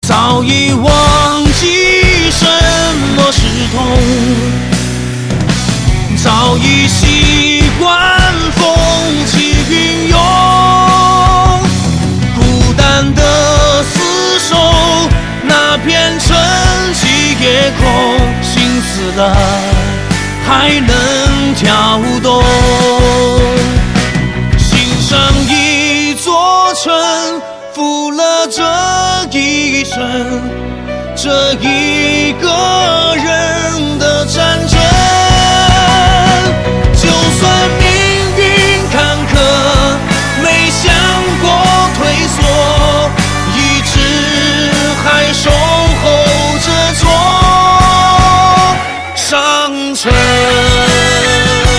早已忘记什么是痛，早已习惯风起云涌，孤单的厮守那片晨曦夜空，心死了还能跳动，心上一座城，负了这一生，这一个人。